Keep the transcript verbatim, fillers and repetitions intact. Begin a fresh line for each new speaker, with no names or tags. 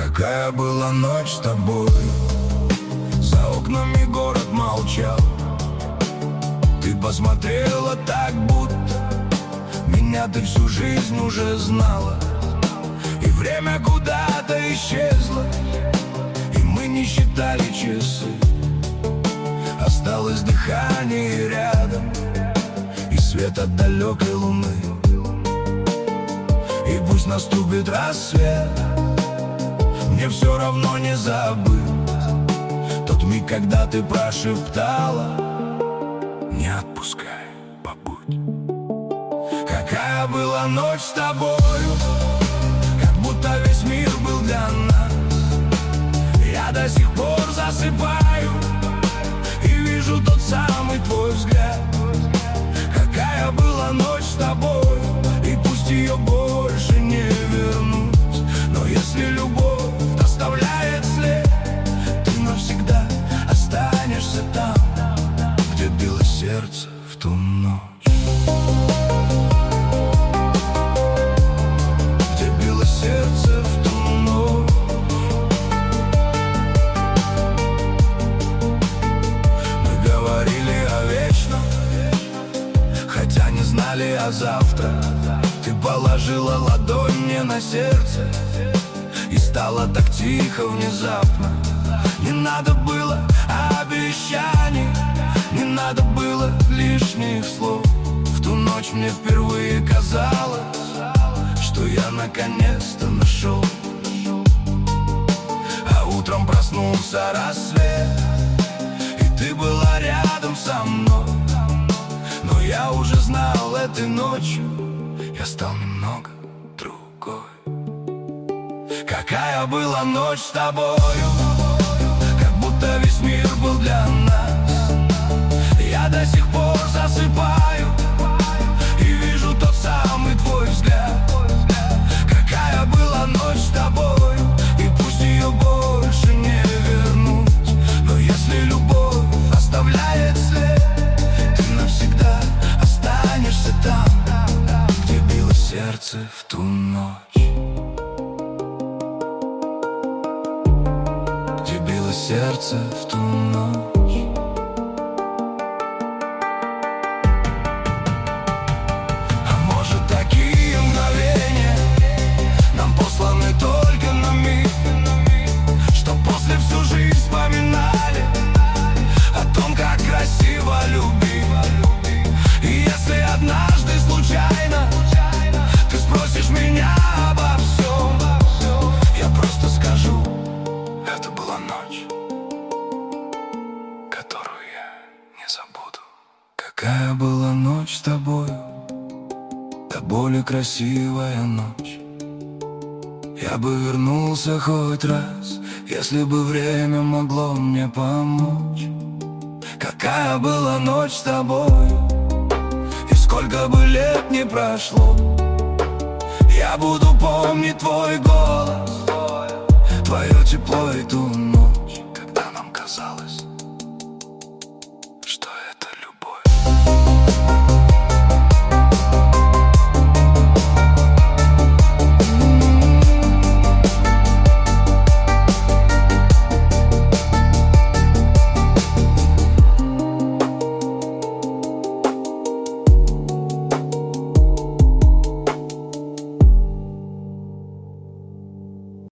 Какая была ночь с тобой. За окнами город молчал. Ты посмотрела так, будто меня ты всю жизнь уже знала. И время куда-то исчезло, и мы не считали часы. Осталось дыхание рядом и свет от далекой луны. И пусть наступит рассвет, мне все равно не забыть тот миг, когда ты прошептала: не отпускай, побудь. Какая была ночь с тобою, как будто весь мир был для нас. Я до сих пор засыпаю и вижу тот самый твой взгляд. Какая была ночь с тобою, и пусть ее больше не вернуть, но если любовь оставляет след, ты навсегда останешься там, где билось сердце в ту ночь. Где билось сердце в ту ночь. Мы говорили о вечном, хотя не знали о завтра. Ты положила ладонь мне на сердце, и стало так тихо внезапно. Не надо было обещаний, не надо было лишних слов. В ту ночь мне впервые казалось, что я наконец-то нашел. А утром проснулся рассвет, и ты была рядом со мной. Но я уже знал, этой ночью я стал немного другой. Какая была ночь с тобою, как будто весь мир был для нас. Я до сих пор засыпаю и вижу тот самый твой взгляд. Какая была ночь с тобою, и пусть ее больше не вернуть, но если любовь оставляет след, ты навсегда останешься там, где билось сердце в ту ночь. Где билось сердце в ту ночь. А может, такие мгновения нам посланы только на миг, что после всю жизнь вспоминали о том, как красиво любить. И если однажды случайно ты спросишь меня обо всем, я просто скажу: это была ночь, которую я не забуду. Какая была ночь с тобою, до боли красивая ночь. Я бы вернулся хоть раз, если бы время могло мне помочь. Какая была ночь с тобою, и сколько бы лет ни прошло, я буду помнить твой голос